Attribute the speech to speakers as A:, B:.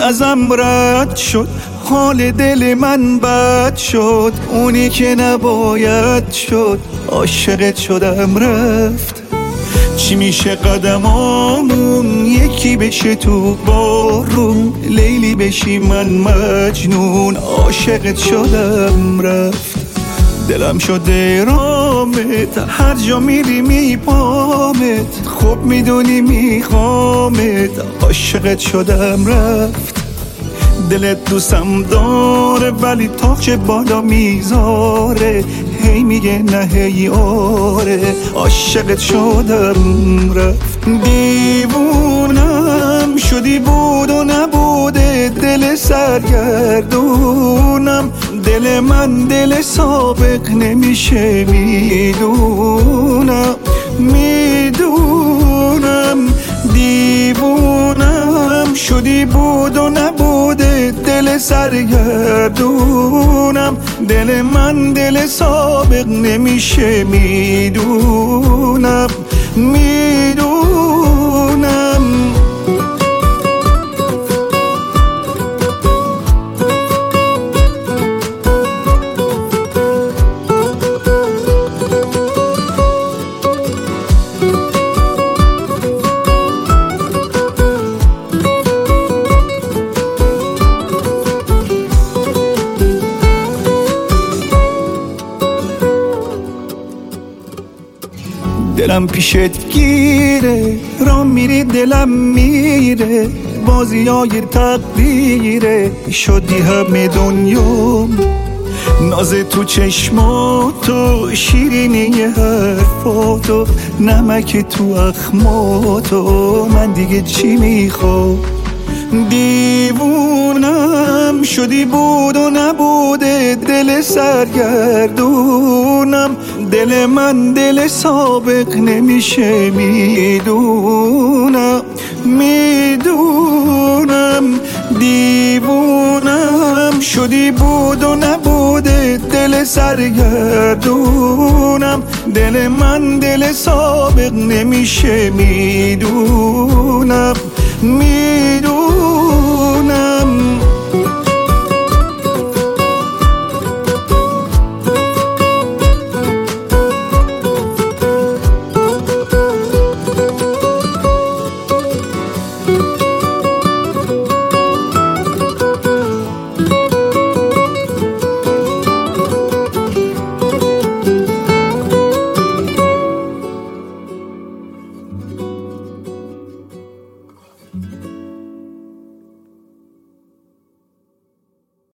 A: ازم رد شد، حال دل من بد شد، اونی که نباید شد، عاشقت شدم رفت. چی میشه قدمامون یکی بشه تو بارون، لیلی بشی من مجنون، عاشقت شدم رفت. دلم شده رامت، هر جا میری میپامت، خوب میدونی میخوامت، عاشقت شدم رفت. دلت دوستم داره ولی تاخچ بالا میذاره، هی میگه نه هی آره، عاشقت شدم رفت. دیوونم شدی بود و نبوده، دل سرگردونم، دل من دل سابق نمیشه، میدونم دیوونم شدی بود و نبوده، دل سرگردونم، دل من دل سابق نمیشه، میدونم دلم پیشت گیره، را میری دلم میره، بازی های تقدیره، شدی همه دنیام، ناز تو چشماتو، شیرینی حرفاتو، نمک تو اخماتو، من دیگه چی میخوام؟ دیوونم شدی بود و نبوده، دل سرگردونم، دل من دل سابق نمیشه، میدونم دیوونم شدی بود و نبوده، دل سرگردونم، دل من دل سابق نمیشه، میدونم